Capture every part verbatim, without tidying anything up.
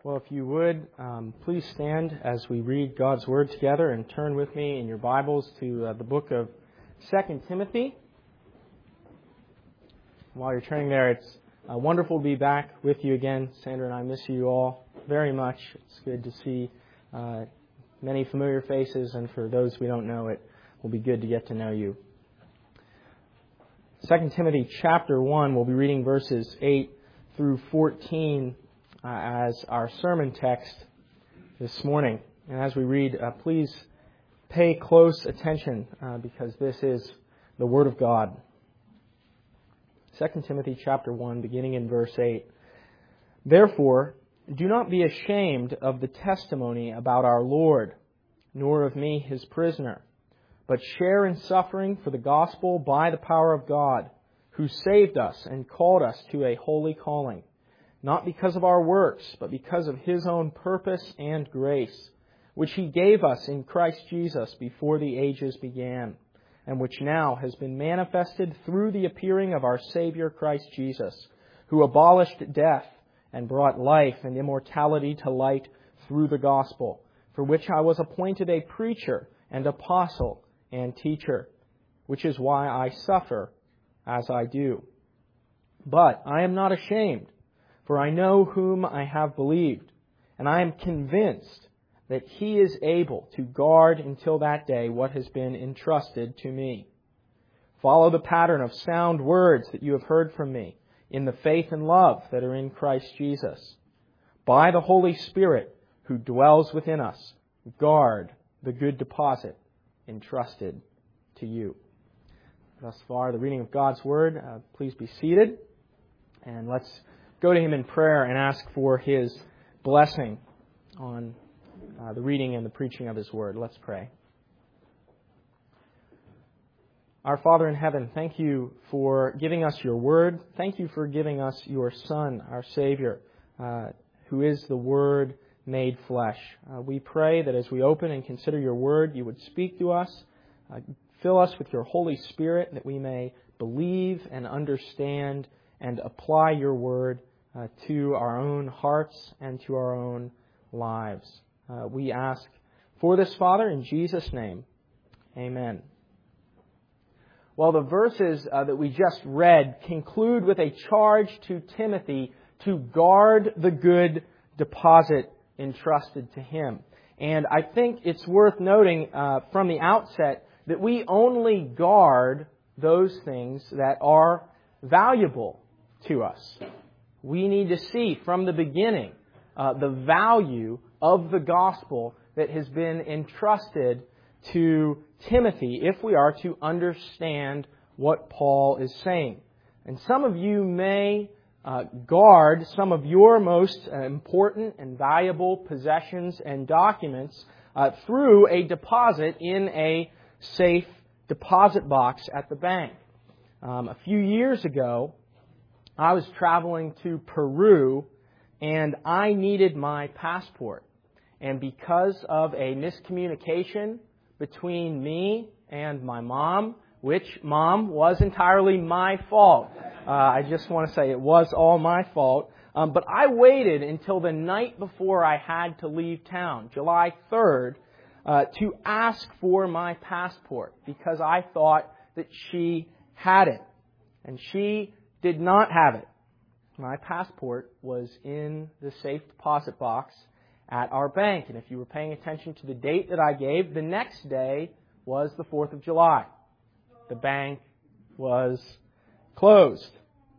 Well, if you would, um, please stand as we read God's Word together and turn with me in your Bibles to uh, the book of Second Timothy. While you're turning there, it's uh, wonderful to be back with you again. Sandra and I miss you all very much. It's good to see uh, many familiar faces, and for those we don't know, it will be good to get to know you. Second Timothy chapter one, we'll be reading verses eight through fourteen Uh, as our sermon text this morning. And as we read, uh, please pay close attention uh, because this is the Word of God. Second Timothy chapter one, beginning in verse eight. Therefore, do not be ashamed of the testimony about our Lord, nor of me, his prisoner, but share in suffering for the gospel by the power of God, who saved us and called us to a holy calling, not because of our works, but because of His own purpose and grace, which He gave us in Christ Jesus before the ages began, and which now has been manifested through the appearing of our Savior Christ Jesus, who abolished death and brought life and immortality to light through the gospel, for which I was appointed a preacher and apostle and teacher, which is why I suffer as I do. But I am not ashamed, for I know whom I have believed, and I am convinced that He is able to guard until that day what has been entrusted to me. Follow the pattern of sound words that you have heard from me in the faith and love that are in Christ Jesus. By the Holy Spirit who dwells within us, guard the good deposit entrusted to you. Thus far, the reading of God's Word. Uh, please be seated, and let's go to Him in prayer and ask for His blessing on uh, the reading and the preaching of His Word. Let's pray. Our Father in heaven, thank you for giving us your Word. Thank you for giving us your Son, our Savior, uh, who is the Word made flesh. Uh, we pray that as we open and consider your Word, you would speak to us, uh, fill us with your Holy Spirit, that we may believe and understand and apply your Word Uh, to our own hearts and to our own lives. Uh, we ask for this, Father, in Jesus' name. Amen. Well, the verses uh, that we just read conclude with a charge to Timothy to guard the good deposit entrusted to him. And I think it's worth noting uh, from the outset that we only guard those things that are valuable to us. We need to see from the beginning uh, the value of the gospel that has been entrusted to Timothy if we are to understand what Paul is saying. And some of you may uh, guard some of your most uh, important and valuable possessions and documents uh, through a deposit in a safe deposit box at the bank. Um, a few years ago, I was traveling to Peru, and I needed my passport. And because of a miscommunication between me and my mom, which, Mom, was entirely my fault. Uh, I just want to say it was all my fault. Um, but I waited until the night before I had to leave town, July third, uh, to ask for my passport because I thought that she had it. And she did not have it. My passport was in the safe deposit box at our bank. And if you were paying attention to the date that I gave, the next day was the fourth of July. The bank was closed.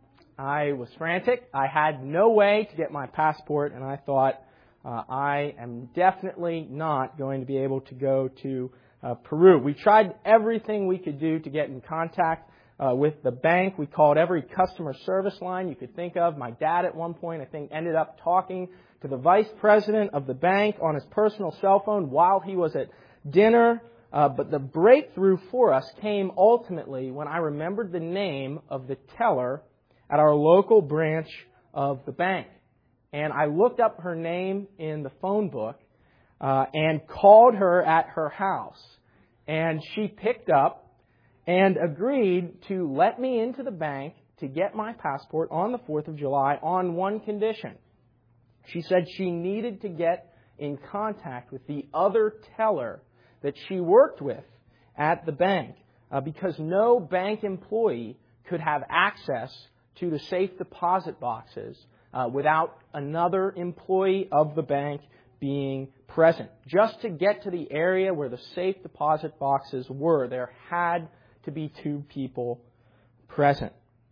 I was frantic. I had no way to get my passport, and I thought, uh, I am definitely not going to be able to go to uh, Peru. We tried everything we could do to get in contact Uh, with the bank. We called every customer service line you could think of. My dad at one point, I think, ended up talking to the vice president of the bank on his personal cell phone while he was at dinner. Uh, but the breakthrough for us came ultimately when I remembered the name of the teller at our local branch of the bank. And I looked up her name in the phone book uh, and called her at her house. And she picked up and agreed to let me into the bank to get my passport on the fourth of July on one condition. She said she needed to get in contact with the other teller that she worked with at the bank uh, because no bank employee could have access to the safe deposit boxes uh, without another employee of the bank being present. Just to get to the area where the safe deposit boxes were, there had to be two people present.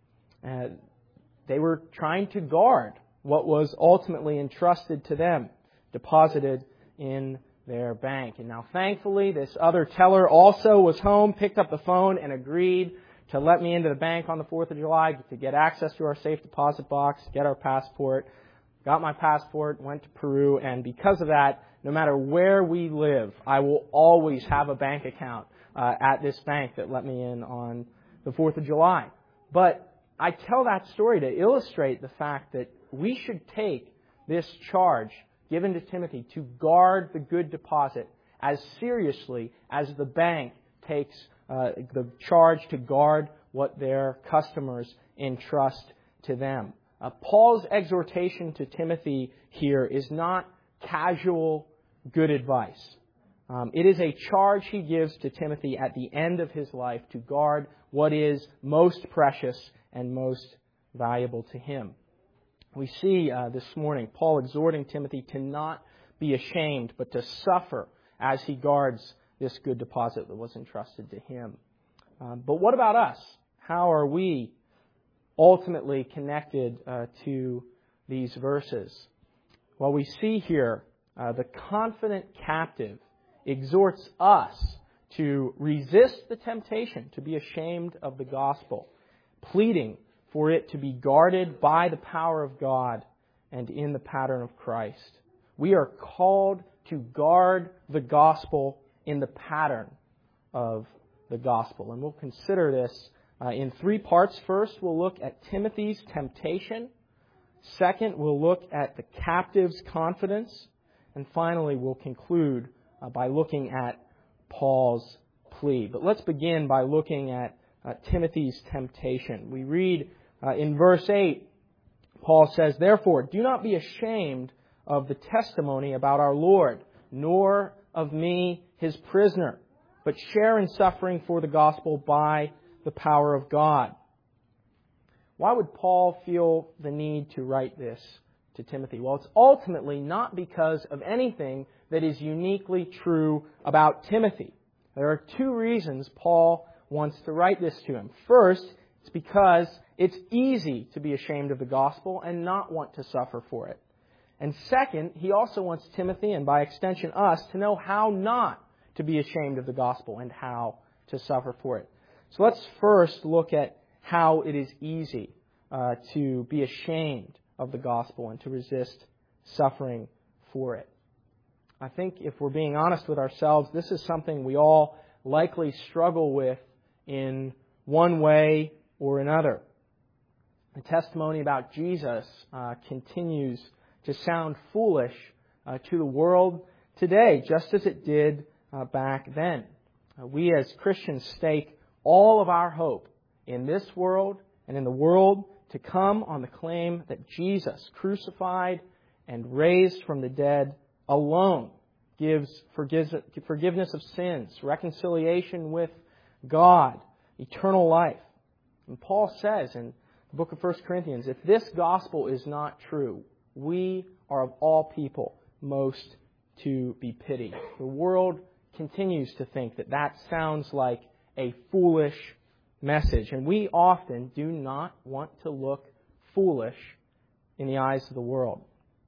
Uh, they were trying to guard what was ultimately entrusted to them, deposited in their bank. And now thankfully, this other teller also was home, picked up the phone, and agreed to let me into the bank on the fourth of July to get access to our safe deposit box, get our passport. Got my passport, went to Peru, and because of that, no matter where we live, I will always have a bank account uh, at this bank that let me in on the fourth of July. But I tell that story to illustrate the fact that we should take this charge given to Timothy to guard the good deposit as seriously as the bank takes uh, the charge to guard what their customers entrust to them. Uh, Paul's exhortation to Timothy here is not casual good advice. Um, it is a charge he gives to Timothy at the end of his life to guard what is most precious and most valuable to him. We see uh, this morning Paul exhorting Timothy to not be ashamed, but to suffer as he guards this good deposit that was entrusted to him. Uh, but what about us? How are we ultimately connected uh, to these verses? Well, we see here uh, the confident captive exhorts us to resist the temptation to be ashamed of the gospel, pleading for it to be guarded by the power of God and in the pattern of Christ. We are called to guard the gospel in the pattern of the gospel. And we'll consider this uh, in three parts. First, we'll look at Timothy's temptation. Second, we'll look at the captive's confidence. And finally, we'll conclude uh, by looking at Paul's plea. But let's begin by looking at uh, Timothy's temptation. We read uh, in verse eight, Paul says, "Therefore, do not be ashamed of the testimony about our Lord, nor of me, his prisoner, but share in suffering for the gospel by the power of God." Why would Paul feel the need to write this to Timothy? Well, it's ultimately not because of anything that is uniquely true about Timothy. There are two reasons Paul wants to write this to him. First, it's because it's easy to be ashamed of the gospel and not want to suffer for it. And second, he also wants Timothy, and by extension us, to know how not to be ashamed of the gospel and how to suffer for it. So let's first look at how it is easy uh, to be ashamed of the gospel and to resist suffering for it. I think if we're being honest with ourselves, this is something we all likely struggle with in one way or another. The testimony about Jesus uh, continues to sound foolish uh, to the world today, just as it did uh, back then. Uh, we as Christians stake all of our hope in this world and in the world to come on the claim that Jesus, crucified and raised from the dead, alone gives forgiveness of sins, reconciliation with God, eternal life. And Paul says in the book of First Corinthians, if this gospel is not true, we are of all people most to be pitied. The world continues to think that that sounds like a foolish message, and we often do not want to look foolish in the eyes of the world.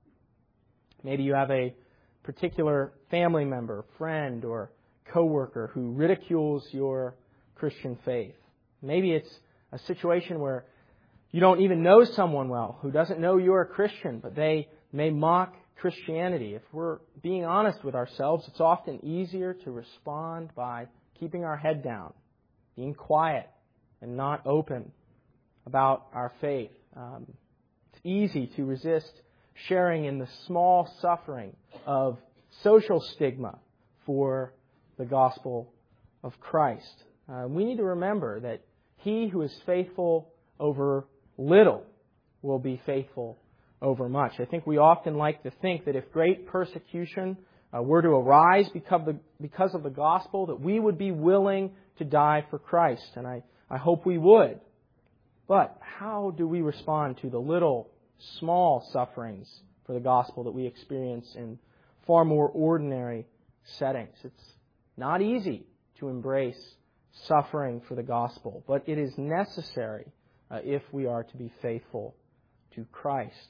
Maybe you have a particular family member, friend, or coworker who ridicules your Christian faith. Maybe it's a situation where you don't even know someone well who doesn't know you're a Christian, but they may mock Christianity. If we're being honest with ourselves, it's often easier to respond by keeping our head down, being quiet, and not open about our faith. Um, it's easy to resist sharing in the small suffering of social stigma for the gospel of Christ. Uh, we need to remember that he who is faithful over little will be faithful overmuch. I think we often like to think that if great persecution uh, were to arise because of, the, because of the gospel, that we would be willing to die for Christ. And I, I hope we would. But how do we respond to the little, small sufferings for the gospel that we experience in far more ordinary settings? It's not easy to embrace suffering for the gospel, but it is necessary uh, if we are to be faithful to Christ.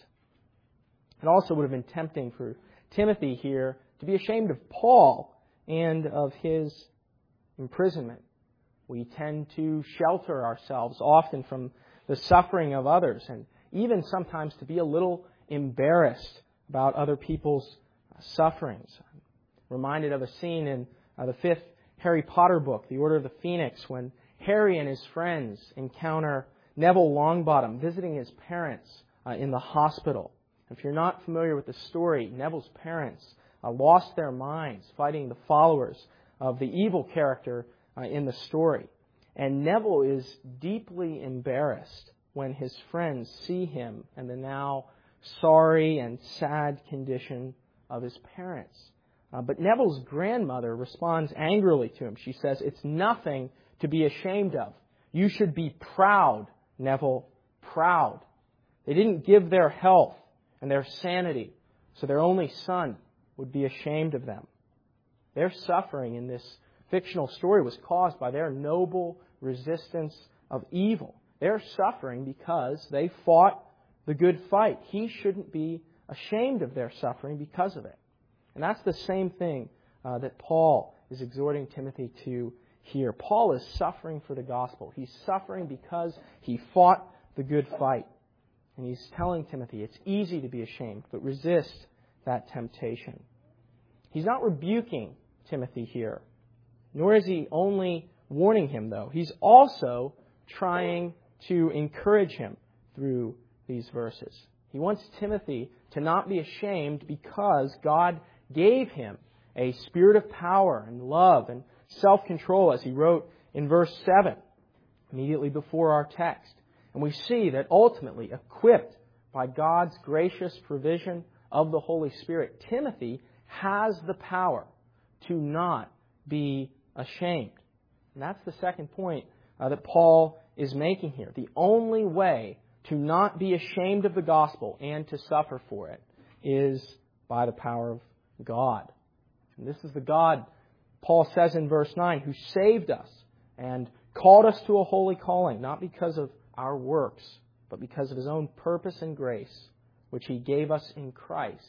It also would have been tempting for Timothy here to be ashamed of Paul and of his imprisonment. We tend to shelter ourselves often from the suffering of others, and even sometimes to be a little embarrassed about other people's sufferings. I'm reminded of a scene in uh, the fifth Harry Potter book, The Order of the Phoenix, when Harry and his friends encounter Neville Longbottom visiting his parents uh, in the hospital. If you're not familiar with the story, Neville's parents uh, lost their minds fighting the followers of the evil character uh, in the story. And Neville is deeply embarrassed when his friends see him and the now sorry and sad condition of his parents. Uh, but Neville's grandmother responds angrily to him. She says, "It's nothing to be ashamed of. You should be proud, Neville, proud." They didn't give their health and their sanity so their only son would be ashamed of them. Their suffering in this fictional story was caused by their noble resistance of evil. They're suffering because they fought the good fight. He shouldn't be ashamed of their suffering because of it. And that's the same thing uh, that Paul is exhorting Timothy to here. Paul is suffering for the gospel. He's suffering because he fought the good fight. And he's telling Timothy it's easy to be ashamed, but resist that temptation. He's not rebuking Timothy here, nor is he only warning him, though. He's also trying to encourage him through these verses. He wants Timothy to not be ashamed because God gave him a spirit of power and love and self-control, as he wrote in verse seven, immediately before our text. And we see that ultimately, equipped by God's gracious provision of the Holy Spirit, Timothy has the power to not be ashamed. And that's the second point uh, that Paul is making here. The only way to not be ashamed of the gospel and to suffer for it is by the power of God. And this is the God, Paul says in verse nine, who saved us and called us to a holy calling, not because of our works, but because of His own purpose and grace, which He gave us in Christ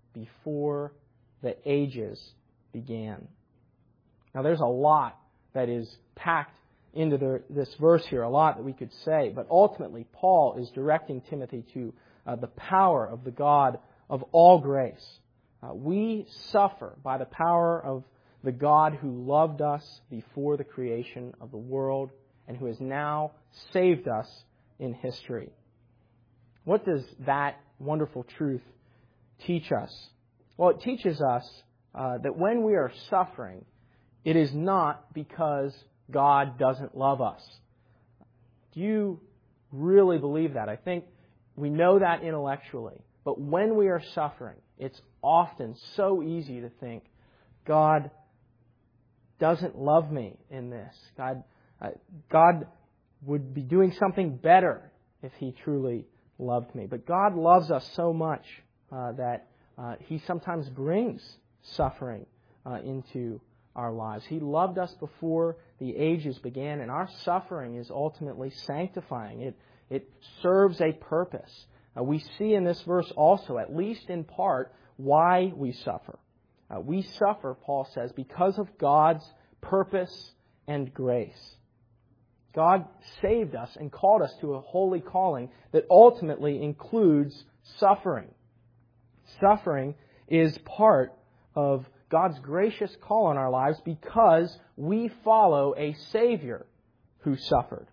before the ages began. Now there's a lot that is packed into the, this verse here, a lot that we could say, but ultimately Paul is directing Timothy to uh, the power of the God of all grace. Uh, we suffer by the power of the God who loved us before the creation of the world and who has now saved us in history. What does that wonderful truth teach us? Well, it teaches us uh, that when we are suffering, it is not because God doesn't love us. Do you really believe that? I think we know that intellectually. But when we are suffering, it's often so easy to think, God doesn't love me in this. God, uh, God would be doing something better if He truly loved me. But God loves us so much uh, that uh, He sometimes brings suffering uh, into our lives. He loved us before the ages began, and our suffering is ultimately sanctifying. It, it serves a purpose. Uh, we see in this verse also, at least in part, why we suffer. Uh, we suffer, Paul says, because of God's purpose and grace. God saved us and called us to a holy calling that ultimately includes suffering. Suffering is part of God's gracious call on our lives because we follow a Savior who suffered.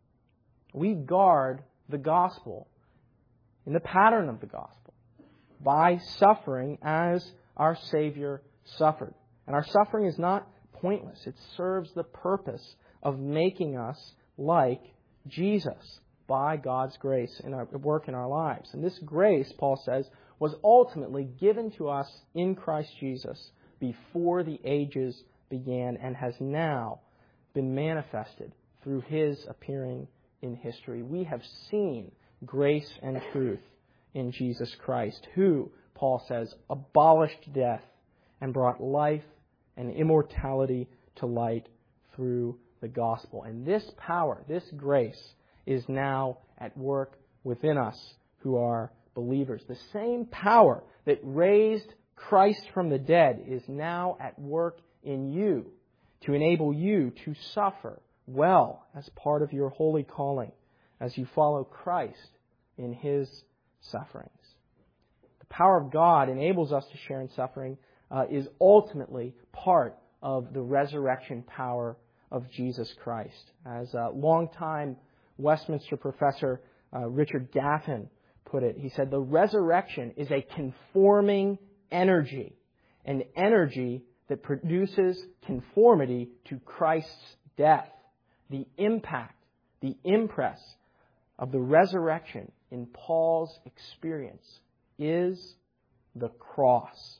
We guard the gospel in the pattern of the gospel by suffering as our Savior suffered. And our suffering is not pointless. It serves the purpose of making us like Jesus. by God's grace in our work in our lives. And this grace, Paul says, was ultimately given to us in Christ Jesus before the ages began and has now been manifested through His appearing in history. We have seen grace and truth in Jesus Christ, who, Paul says, abolished death and brought life and immortality to light through the gospel. And this power, this grace, is now at work within us who are believers. The same power that raised Christ from the dead is now at work in you to enable you to suffer well as part of your holy calling as you follow Christ in His sufferings. The power of God enables us to share in suffering uh, is ultimately part of the resurrection power of Jesus Christ. As a longtime Westminster professor uh, Richard Gaffin put it, he said, the resurrection is a conforming energy, an energy that produces conformity to Christ's death. The impact, the impress of the resurrection in Paul's experience is the cross.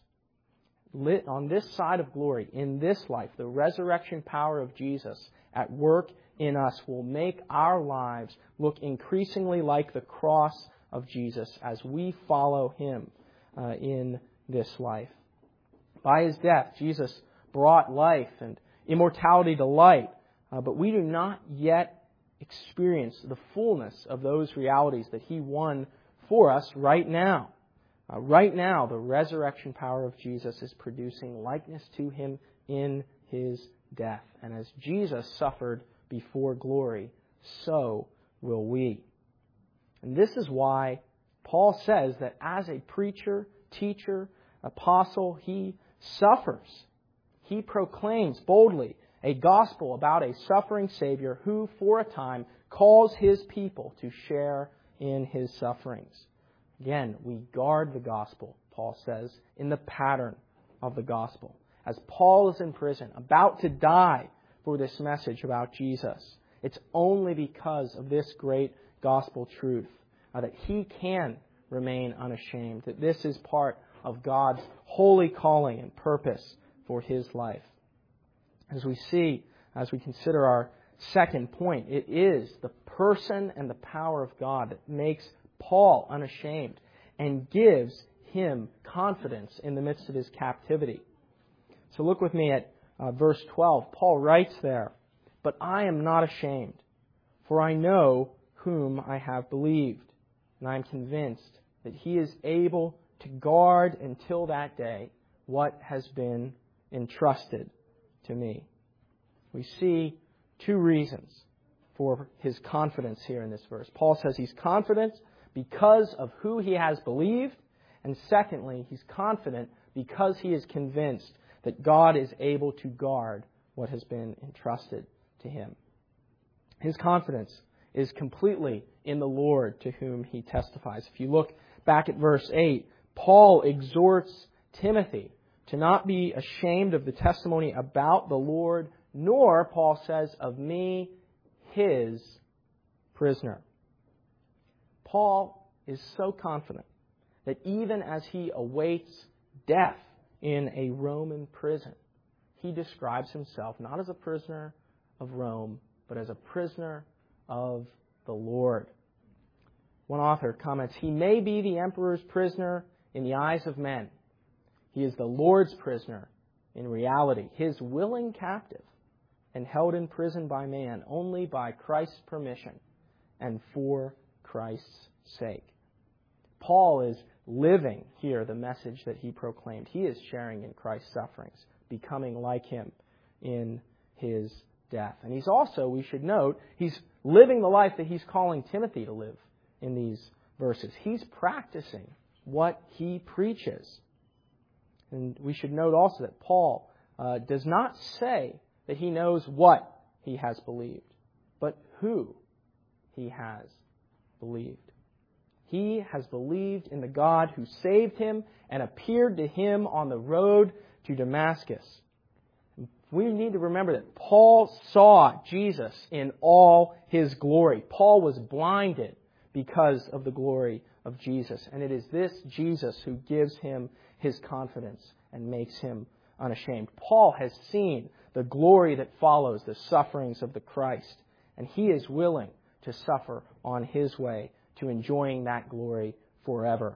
Lit on this side of glory, in this life, the resurrection power of Jesus at work in us will make our lives look increasingly like the cross of Jesus as we follow Him uh, in this life. By His death, Jesus brought life and immortality to light, uh, but we do not yet experience the fullness of those realities that He won for us right now. Uh, right now, the resurrection power of Jesus is producing likeness to Him in His death. And as Jesus suffered before glory, so will we. And this is why Paul says that as a preacher, teacher, apostle, he suffers. He proclaims boldly a gospel about a suffering Savior who, for a time, calls His people to share in His sufferings. Again, we guard the gospel, Paul says, in the pattern of the gospel. As Paul is in prison, about to die for this message about Jesus, it's only because of this great gospel truth uh, that he can remain unashamed, that this is part of God's holy calling and purpose for his life. As we see, as we consider our second point, it is the person and the power of God that makes Paul unashamed and gives him confidence in the midst of his captivity. So look with me at uh, verse twelve. Paul writes there, "But I am not ashamed, for I know whom I have believed, and I am convinced that He is able to guard until that day what has been entrusted to me." We see two reasons for his confidence here in this verse. Paul says he's confident because of who he has believed, and secondly, he's confident because he is convinced that God is able to guard what has been entrusted to him. His confidence is completely in the Lord to whom he testifies. If you look back at verse eight, Paul exhorts Timothy to not be ashamed of the testimony about the Lord, nor, Paul says, of me, his prisoner. Paul is so confident that even as he awaits death in a Roman prison, he describes himself not as a prisoner of Rome, but as a prisoner of the Lord. One author comments, "He may be the emperor's prisoner in the eyes of men. He is the Lord's prisoner in reality, his willing captive, and held in prison by man only by Christ's permission and for Christ's sake." Paul is living here the message that he proclaimed. He is sharing in Christ's sufferings, becoming like him in his death. And he's also, we should note, he's living the life that he's calling Timothy to live in these verses. He's practicing what he preaches. And we should note also that Paul uh, does not say that he knows what he has believed, but who he has believed. He has believed in the God who saved him and appeared to him on the road to Damascus. We need to remember that Paul saw Jesus in all His glory. Paul was blinded because of the glory of Jesus. And it is this Jesus who gives him his confidence and makes him unashamed. Paul has seen the glory that follows the sufferings of the Christ, and he is willing to suffer on his way to enjoying that glory forever.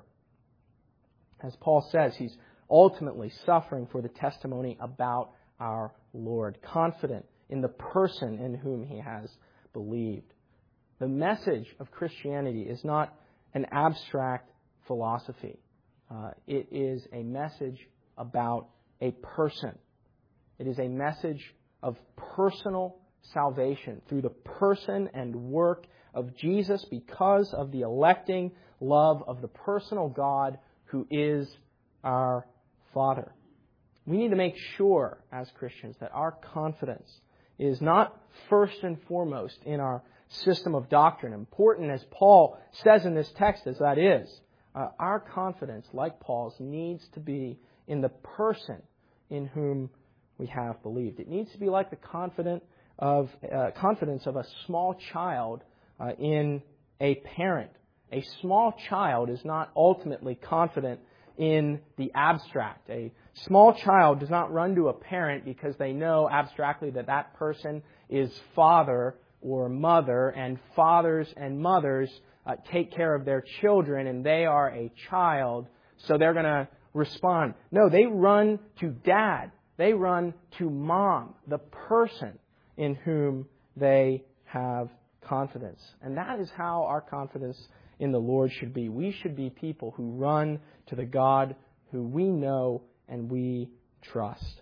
As Paul says, he's ultimately suffering for the testimony about our Lord, confident in the person in whom he has believed. The message of Christianity is not an abstract philosophy. Uh, it is a message about a person. It is a message of personal salvation through the person and work of Jesus because of the electing love of the personal God who is our Father. We need to make sure as Christians that our confidence is not first and foremost in our system of doctrine. Important as Paul says in this text as that is, uh, our confidence, like Paul's, needs to be in the person in whom we have believed. It needs to be like the confident of uh, confidence of a small child uh, in a parent. A small child is not ultimately confident in the abstract. A small child does not run to a parent because they know abstractly that that person is father or mother, and fathers and mothers uh, take care of their children, and they are a child, so they're going to respond. No, they run to dad. They run to mom, the person in whom they have confidence. And that is how our confidence in the Lord should be. We should be people who run to the God who we know and we trust.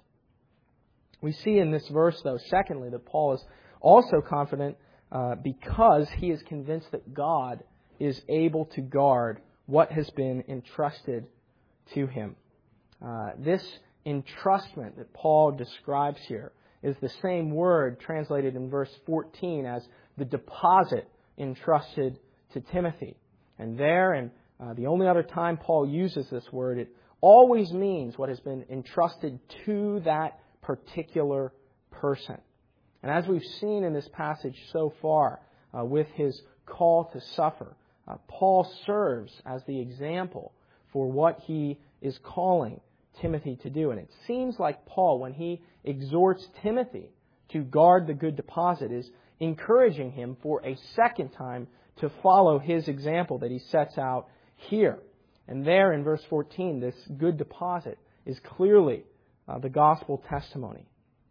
We see in this verse, though, secondly, that Paul is also confident uh, because he is convinced that God is able to guard what has been entrusted to him. Uh, this entrustment that Paul describes here is the same word translated in verse fourteen as the deposit entrusted to Timothy. And there, and uh, the only other time Paul uses this word, it always means what has been entrusted to that particular person. And as we've seen in this passage so far, uh, with his call to suffer, uh, Paul serves as the example for what he is calling Timothy to do. And it seems like Paul, when he exhorts Timothy to guard the good deposit, is encouraging him for a second time to follow his example that he sets out here. And there in verse fourteen, this good deposit is clearly uh, the gospel testimony.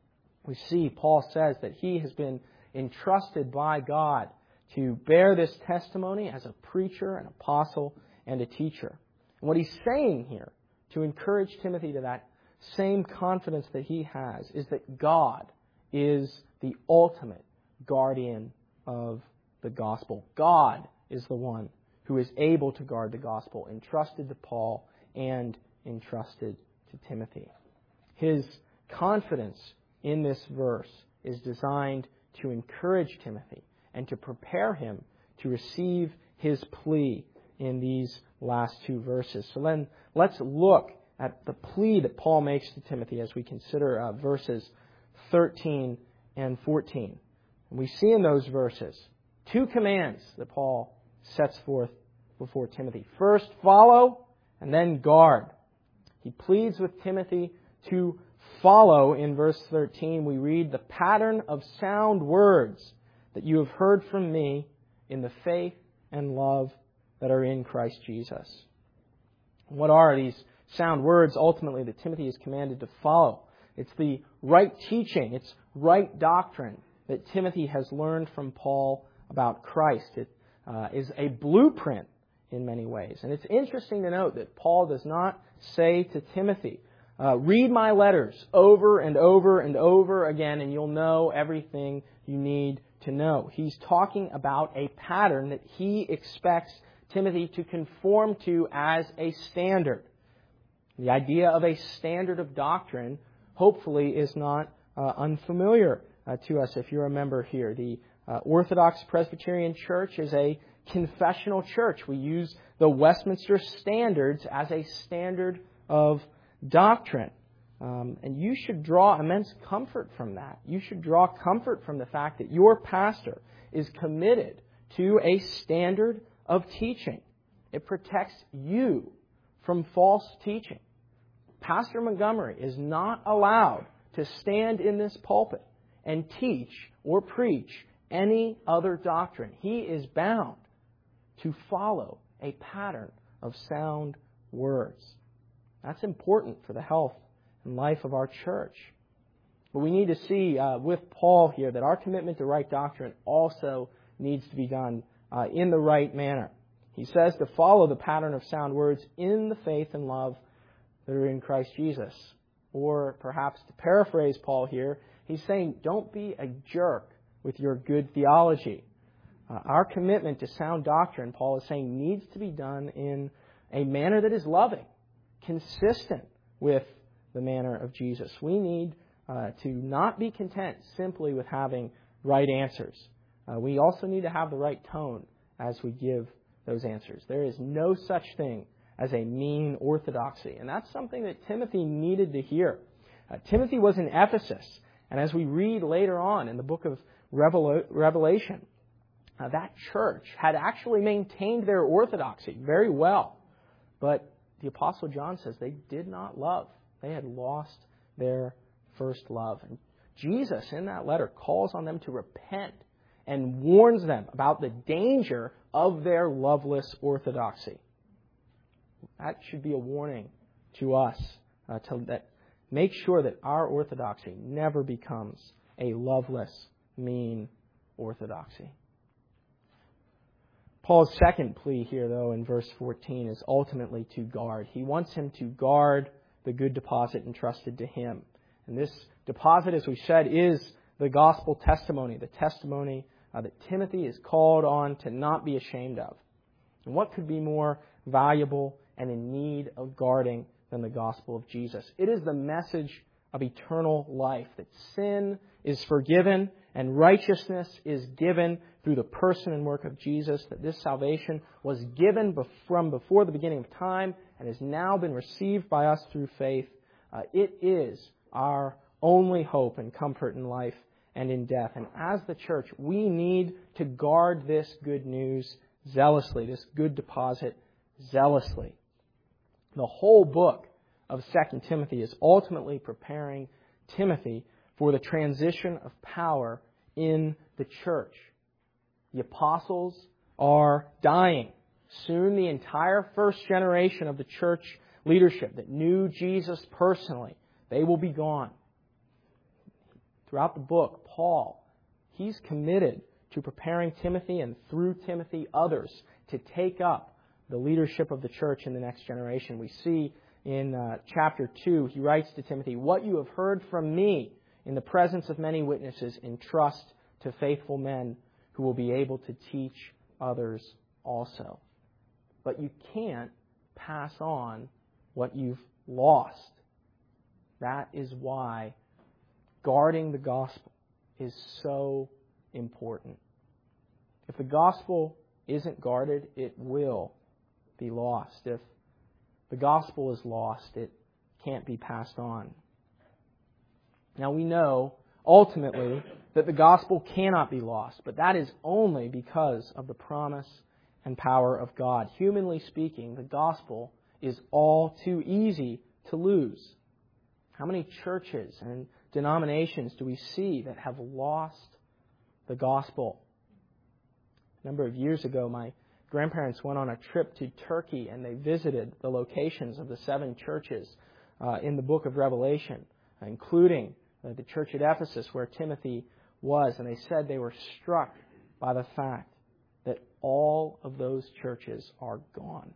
We see Paul says that he has been entrusted by God to bear this testimony as a preacher, an apostle, and a teacher. And what he's saying here, to encourage Timothy to that same confidence that he has, is that God is the ultimate guardian of the gospel. God is the one who is able to guard the gospel, entrusted to Paul and entrusted to Timothy. His confidence in this verse is designed to encourage Timothy and to prepare him to receive his plea in these last two verses. So then let's look at the plea that Paul makes to Timothy as we consider uh, verses thirteen and fourteen. And we see in those verses two commands that Paul sets forth before Timothy. First, follow, and then guard. He pleads with Timothy to follow. In verse thirteen, we read, the pattern of sound words that you have heard from me in the faith and love that are in Christ Jesus. What are these sound words ultimately that Timothy is commanded to follow? It's the right teaching, it's right doctrine that Timothy has learned from Paul about Christ. It uh, is a blueprint in many ways. And it's interesting to note that Paul does not say to Timothy, uh, read my letters over and over and over again and you'll know everything you need to know. He's talking about a pattern that he expects Timothy to conform to as a standard. The idea of a standard of doctrine, hopefully, is not uh, unfamiliar uh, to us if you're a member here. The uh, Orthodox Presbyterian Church is a confessional church. We use the Westminster Standards as a standard of doctrine. Um, and you should draw immense comfort from that. You should draw comfort from the fact that your pastor is committed to a standard of teaching. It protects you from false teaching. Pastor Montgomery is not allowed to stand in this pulpit and teach or preach any other doctrine. He is bound to follow a pattern of sound words. That's important for the health and life of our church. But we need to see uh, with Paul here that our commitment to right doctrine also needs to be done uh, in the right manner. He says to follow the pattern of sound words in the faith and love that are in Christ Jesus. Or perhaps to paraphrase Paul here, he's saying, don't be a jerk with your good theology. Uh, our commitment to sound doctrine, Paul is saying, needs to be done in a manner that is loving, consistent with the manner of Jesus. We need uh, to not be content simply with having right answers. Uh, we also need to have the right tone as we give those answers. There is no such thing as a mean orthodoxy. And that's something that Timothy needed to hear. Uh, Timothy was in Ephesus. And as we read later on in the book of Revel- Revelation, uh, that church had actually maintained their orthodoxy very well. But the Apostle John says they did not love. They had lost their first love. And Jesus, in that letter, calls on them to repent and warns them about the danger of their loveless orthodoxy. That should be a warning to us uh, to that make sure that our orthodoxy never becomes a loveless, mean orthodoxy. Paul's second plea here, though, in verse fourteen is ultimately to guard. He wants him to guard the good deposit entrusted to him. And this deposit, as we said, is the gospel testimony, the testimony uh, that Timothy is called on to not be ashamed of. And what could be more valuable and in need of guarding than the gospel of Jesus? It is the message of eternal life, that sin is forgiven and righteousness is given through the person and work of Jesus, that this salvation was given from before the beginning of time and has now been received by us through faith. Uh, it is our only hope and comfort in life and in death. And as the church, we need to guard this good news zealously, this good deposit zealously. The whole book of Second Timothy is ultimately preparing Timothy for the transition of power in the church. The apostles are dying. Soon the entire first generation of the church leadership that knew Jesus personally, they will be gone. Throughout the book, Paul, he's committed to preparing Timothy and through Timothy others to take up the leadership of the church in the next generation. We see in uh, chapter two, he writes to Timothy, "What you have heard from me in the presence of many witnesses, entrust to faithful men who will be able to teach others also." But you can't pass on what you've lost. That is why guarding the gospel is so important. If the gospel isn't guarded, it will be lost. If the gospel is lost, it can't be passed on. Now we know, ultimately, that the gospel cannot be lost, but that is only because of the promise and power of God. Humanly speaking, the gospel is all too easy to lose. How many churches and denominations do we see that have lost the gospel? A number of years ago, my grandparents went on a trip to Turkey and they visited the locations of the seven churches uh, in the book of Revelation, including uh, the church at Ephesus where Timothy was. And they said they were struck by the fact that all of those churches are gone.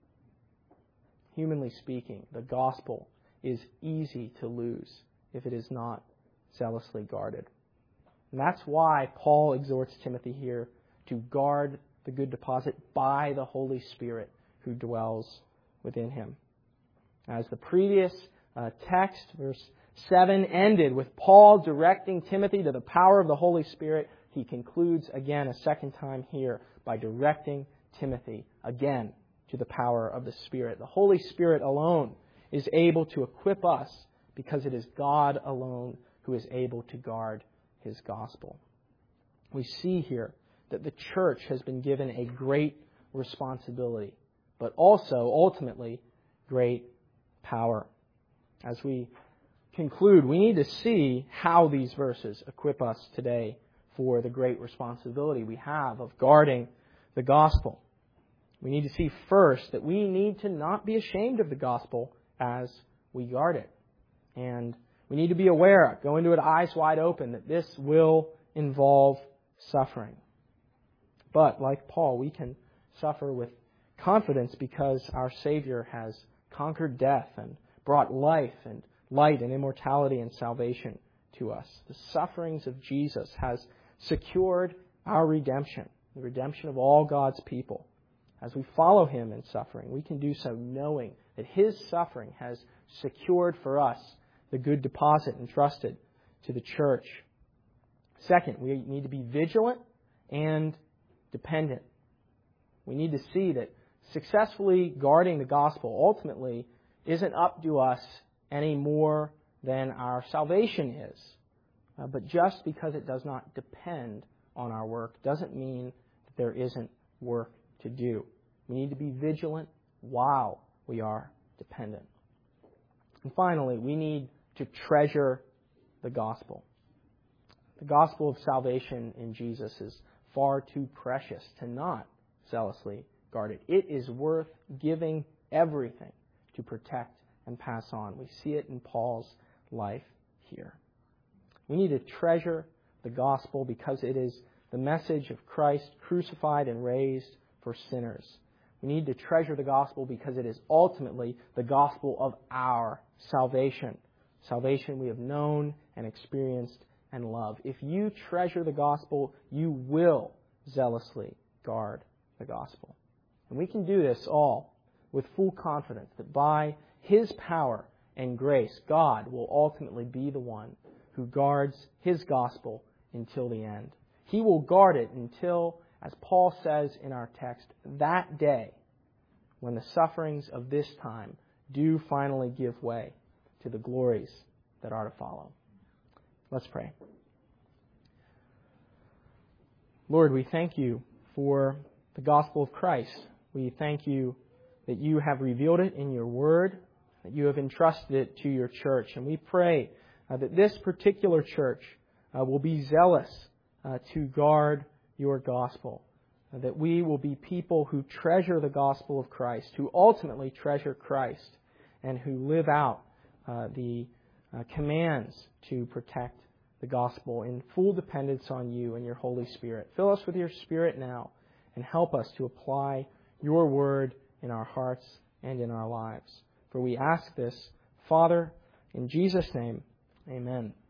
Humanly speaking, the gospel is easy to lose if it is not zealously guarded. And that's why Paul exhorts Timothy here to guard the good deposit by the Holy Spirit who dwells within him. As the previous uh, text, verse seven, ended with Paul directing Timothy to the power of the Holy Spirit, he concludes again a second time here by directing Timothy again to the power of the Spirit. The Holy Spirit alone is able to equip us because it is God alone who is able to guard His gospel. We see here that the church has been given a great responsibility, but also, ultimately, great power. As we conclude, we need to see how these verses equip us today for the great responsibility we have of guarding the gospel. We need to see first that we need to not be ashamed of the gospel as we guard it. And we need to be aware, go into it eyes wide open, that this will involve suffering. But like Paul, we can suffer with confidence because our Savior has conquered death and brought life and light and immortality and salvation to us. The sufferings of Jesus has secured our redemption, the redemption of all God's people. As we follow Him in suffering, we can do so knowing that His suffering has secured for us the good deposit entrusted to the church. Second, we need to be vigilant and dependent. We need to see that successfully guarding the gospel ultimately isn't up to us any more than our salvation is. Uh, but just because it does not depend on our work doesn't mean that there isn't work to do. We need to be vigilant while we are dependent. And finally, we need to treasure the gospel. The gospel of salvation in Jesus is far too precious to not zealously guard it. It is worth giving everything to protect and pass on. We see it in Paul's life here. We need to treasure the gospel because it is the message of Christ crucified and raised for sinners. We need to treasure the gospel because it is ultimately the gospel of our salvation. Salvation we have known and experienced and loved. If you treasure the gospel, you will zealously guard the gospel. And we can do this all with full confidence that by His power and grace, God will ultimately be the one who guards His gospel until the end. He will guard it until, as Paul says in our text, that day when the sufferings of this time do finally give way to the glories that are to follow. Let's pray. Lord, we thank You for the gospel of Christ. We thank You that You have revealed it in Your word, that You have entrusted it to Your church. And we pray uh, that this particular church uh, will be zealous uh, to guard Your gospel, uh, that we will be people who treasure the gospel of Christ, who ultimately treasure Christ, and who live out uh, the uh, commands to protect the gospel in full dependence on You and Your Holy Spirit. Fill us with Your Spirit now and help us to apply Your word in our hearts and in our lives. For we ask this, Father, in Jesus' name, amen.